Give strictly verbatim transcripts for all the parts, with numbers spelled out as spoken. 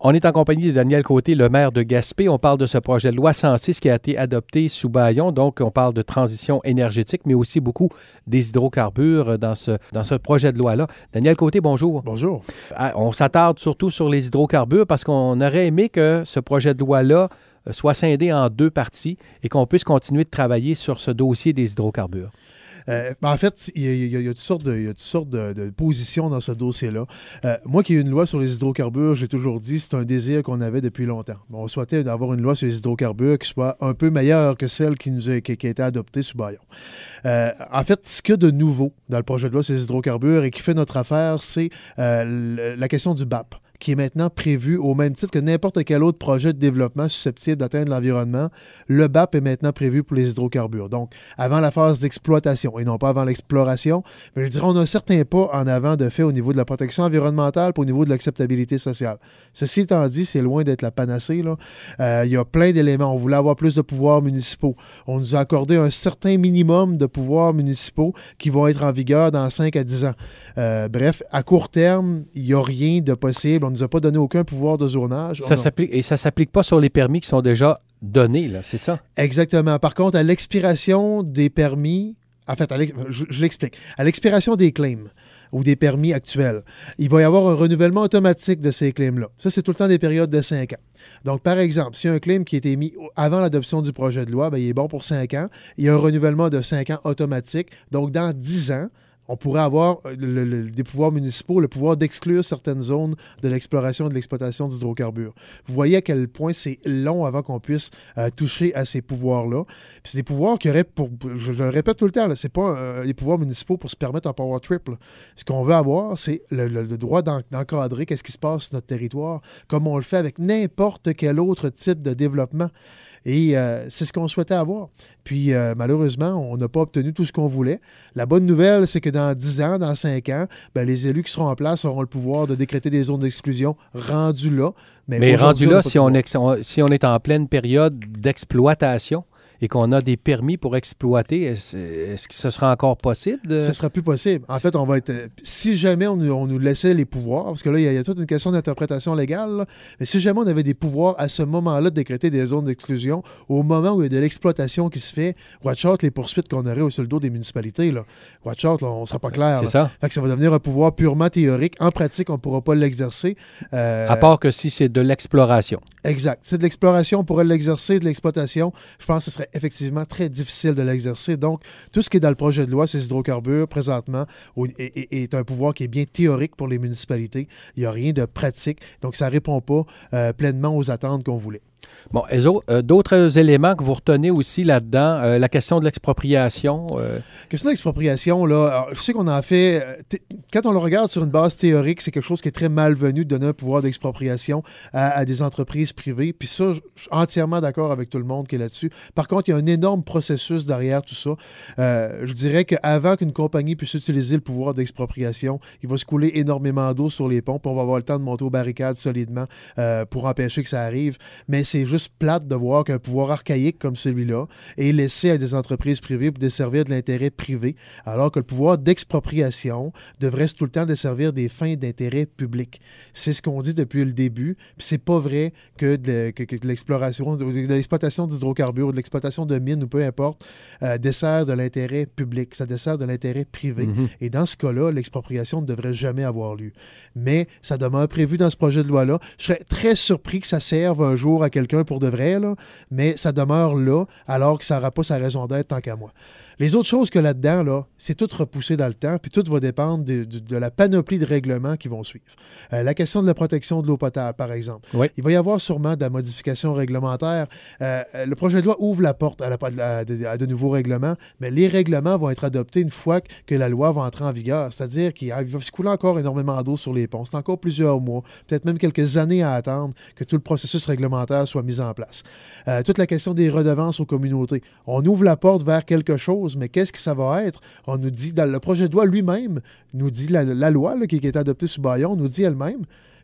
On est en compagnie de Daniel Côté, le maire de Gaspé. On parle de ce projet de loi cent six qui a été adopté sous bâillon. Donc, on parle de transition énergétique, mais aussi beaucoup des hydrocarbures dans ce, dans ce projet de loi-là. Daniel Côté, bonjour. Bonjour. On s'attarde surtout sur les hydrocarbures parce qu'on aurait aimé que ce projet de loi-là soit scindé en deux parties et qu'on puisse continuer de travailler sur ce dossier des hydrocarbures. Euh, ben en fait, il y, y, y a toutes sortes, de, y a toutes sortes de, de positions dans ce dossier-là. Euh, moi qui ai une loi sur les hydrocarbures, j'ai toujours dit c'est un désir qu'on avait depuis longtemps. Bon, on souhaitait avoir une loi sur les hydrocarbures qui soit un peu meilleure que celle qui, nous a, qui, qui a été adoptée sous bâillon. Euh, en fait, ce qu'il y a de nouveau dans le projet de loi sur les hydrocarbures et qui fait notre affaire, c'est euh, la question du B A P, qui est maintenant prévu au même titre que n'importe quel autre projet de développement susceptible d'atteindre l'environnement. Le B A P est maintenant prévu pour les hydrocarbures. Donc, avant la phase d'exploitation et non pas avant l'exploration. Mais je dirais, on a un certain pas en avant de fait au niveau de la protection environnementale et au niveau de l'acceptabilité sociale. Ceci étant dit, c'est loin d'être la panacée, là. Euh, il y a plein d'éléments. On voulait avoir plus de pouvoirs municipaux. On nous a accordé un certain minimum de pouvoirs municipaux qui vont être en vigueur dans cinq à dix ans. Euh, bref, à court terme, il n'y a rien de possible. On ne nous a pas donné aucun pouvoir de zonage. Ça s'applique, et ça ne s'applique pas sur les permis qui sont déjà donnés, là, c'est ça? Exactement. Par contre, à l'expiration des permis, en fait, à je, je l'explique, à l'expiration des claims ou des permis actuels, il va y avoir un renouvellement automatique de ces claims-là. Ça, c'est tout le temps des périodes de cinq ans. Donc, par exemple, si un claim qui a été mis avant l'adoption du projet de loi, bien, il est bon pour cinq ans. Il y a un renouvellement de cinq ans automatique. Donc, dans dix ans, on pourrait avoir le, le, des pouvoirs municipaux, le pouvoir d'exclure certaines zones de l'exploration et de l'exploitation d'hydrocarbures. Vous voyez à quel point c'est long avant qu'on puisse euh, toucher à ces pouvoirs-là. Puis c'est des pouvoirs qui auraient, pour, je le répète tout le temps, là, c'est pas euh, des pouvoirs municipaux pour se permettre un power trip. Là. Ce qu'on veut avoir, c'est le, le, le droit d'en, d'encadrer qu'est-ce qui se passe sur notre territoire, comme on le fait avec n'importe quel autre type de développement. Et euh, c'est ce qu'on souhaitait avoir. Puis, euh, malheureusement, on n'a pas obtenu tout ce qu'on voulait. La bonne nouvelle, c'est que dans dix ans, dans cinq ans, ben, les élus qui seront en place auront le pouvoir de décréter des zones d'exclusion rendues là. Mais, Mais rendu là, si on, ex- on, si on est en pleine période d'exploitation et qu'on a des permis pour exploiter, est-ce, est-ce que ce sera encore possible? De... Ce ne sera plus possible. En fait, on va être... Si jamais on, on nous laissait les pouvoirs, parce que là, il y, y a toute une question d'interprétation légale, là, mais si jamais on avait des pouvoirs à ce moment-là de décréter des zones d'exclusion, au moment où il y a de l'exploitation qui se fait, watch out les poursuites qu'on aurait sur le dos des municipalités. Là. Watch out, là, on ne sera pas clair. C'est là. ça. Fait que ça va devenir un pouvoir purement théorique. En pratique, on ne pourra pas l'exercer. Euh... À part que si c'est de l'exploration. Exact. C'est de l'exploration, on pourrait l'exercer, de l'exploitation. Je pense que ce serait effectivement très difficile de l'exercer. Donc, tout ce qui est dans le projet de loi, ces hydrocarbures, présentement, est, est un pouvoir qui est bien théorique pour les municipalités. Il n'y a rien de pratique. Donc, ça ne répond pas euh, pleinement aux attentes qu'on voulait. Bon, Ezo, euh, d'autres éléments que vous retenez aussi là-dedans, euh, la question de l'expropriation. Euh... La question de l'expropriation, là, alors, je sais qu'on en fait, t- quand on le regarde sur une base théorique, c'est quelque chose qui est très malvenu de donner un pouvoir d'expropriation à, à des entreprises privées. Puis ça, je suis entièrement d'accord avec tout le monde qui est là-dessus. Par contre, il y a un énorme processus derrière tout ça. Euh, je dirais qu'avant qu'une compagnie puisse utiliser le pouvoir d'expropriation, il va se couler énormément d'eau sur les ponts, puis on va avoir le temps de monter aux barricades solidement euh, pour empêcher que ça arrive. Mais c'est juste plate de voir qu'un pouvoir archaïque comme celui-là est laissé à des entreprises privées pour desservir de l'intérêt privé, alors que le pouvoir d'expropriation devrait tout le temps desservir des fins d'intérêt public. C'est ce qu'on dit depuis le début, puis c'est pas vrai que de, que, que de l'exploration, de l'exploitation d'hydrocarbures, de l'exploitation de mines ou peu importe, euh, dessert de l'intérêt public, ça dessert de l'intérêt privé. Mm-hmm. Et dans ce cas-là, l'expropriation ne devrait jamais avoir lieu. Mais ça demeure prévu dans ce projet de loi-là. Je serais très surpris que ça serve un jour à quelqu'un pour de vrai, là, mais ça demeure là, alors que ça n'aura pas sa raison d'être tant qu'à moi. Les autres choses que là-dedans, là, c'est tout repoussé dans le temps, puis tout va dépendre de, de, de la panoplie de règlements qui vont suivre. Euh, la question de la protection de l'eau potable, par exemple. Oui. Il va y avoir sûrement de la modification réglementaire. Euh, le projet de loi ouvre la porte à, la, à, à, de, à de nouveaux règlements, mais les règlements vont être adoptés une fois que la loi va entrer en vigueur. C'est-à-dire qu'il va se couler encore énormément d'eau sur les ponts. C'est encore plusieurs mois, peut-être même quelques années à attendre que tout le processus réglementaire soit mis en place. Euh, toute la question des redevances aux communautés. On ouvre la porte vers quelque chose, mais qu'est-ce que ça va être? On nous dit, dans le projet de loi lui-même, nous dit la, la loi là, qui, qui est adoptée sous bâillon, nous dit elle-même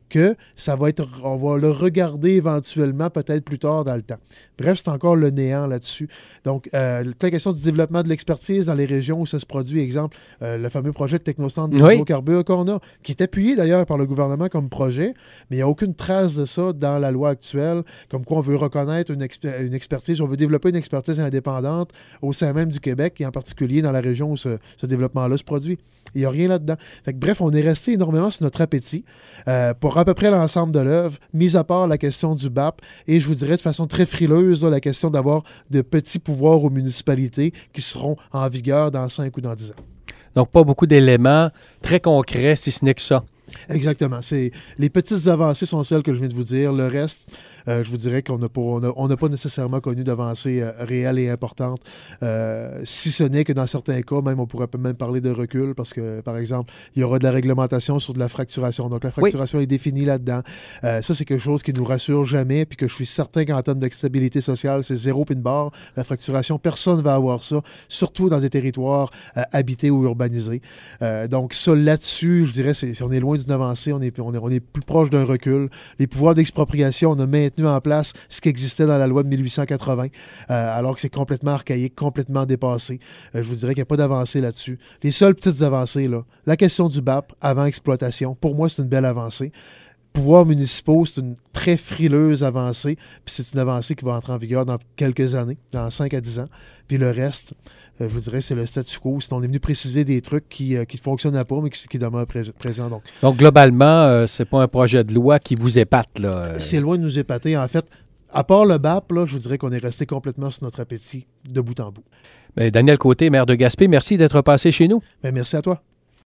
que ça va être, on va le regarder éventuellement, peut-être plus tard dans le temps. Bref, c'est encore le néant là-dessus. Donc, euh, la question du développement de l'expertise dans les régions où ça se produit, exemple, euh, le fameux projet de technocentre des oui. hydrocarbures qu'on a, qui est appuyé d'ailleurs par le gouvernement comme projet, mais il n'y a aucune trace de ça dans la loi actuelle, comme quoi on veut reconnaître une, exper- une expertise, on veut développer une expertise indépendante au sein même du Québec, et en particulier dans la région où ce, ce développement-là se produit. Il n'y a rien là-dedans. Fait que, bref, on est resté énormément sur notre appétit euh, pour à peu près l'ensemble de l'œuvre, mis à part la question du B A P, et je vous dirais de façon très frileuse, là, la question d'avoir de petits pouvoirs aux municipalités qui seront en vigueur dans cinq ou dans dix ans. Donc, pas beaucoup d'éléments très concrets, si ce n'est que ça. Exactement. C'est, les petites avancées sont celles que je viens de vous dire. Le reste, euh, je vous dirais qu'on n'a pas, on a, on n'a pas nécessairement connu d'avancées euh, réelles et importantes, euh, si ce n'est que dans certains cas, même on pourrait même parler de recul, parce que, par exemple, il y aura de la réglementation sur de la fracturation. Donc, la fracturation oui. est définie là-dedans. Euh, ça, c'est quelque chose qui nous rassure jamais, puis que je suis certain qu'en termes de stabilité sociale, c'est zéro pin barre. La fracturation, personne ne va avoir ça, surtout dans des territoires euh, habités ou urbanisés. Euh, donc, ça, là-dessus, je dirais, c'est, on est loin d'une avancée, on est, on, est, on est plus proche d'un recul. Les pouvoirs d'expropriation, on a maintenu en place ce qui existait dans la loi de mille huit cent quatre-vingts, euh, alors que c'est complètement archaïque, complètement dépassé. Euh, je vous dirais qu'il n'y a pas d'avancée là-dessus. Les seules petites avancées, là, la question du B A P avant exploitation, pour moi, c'est une belle avancée. Pouvoirs municipaux, c'est une très frileuse avancée, puis c'est une avancée qui va entrer en vigueur dans quelques années, dans cinq à dix ans. Puis le reste, euh, je vous dirais, c'est le statu quo. C'est, on est venu préciser des trucs qui ne euh, fonctionnaient pas, mais qui, qui demeurent pré- présents. Donc, donc globalement, euh, c'est pas un projet de loi qui vous épate, là. Euh... C'est loin de nous épater. En fait, à part le B A P, là, je vous dirais qu'on est resté complètement sur notre appétit de bout en bout. Bien, Daniel Côté, maire de Gaspé, merci d'être passé chez nous. Bien, merci à toi.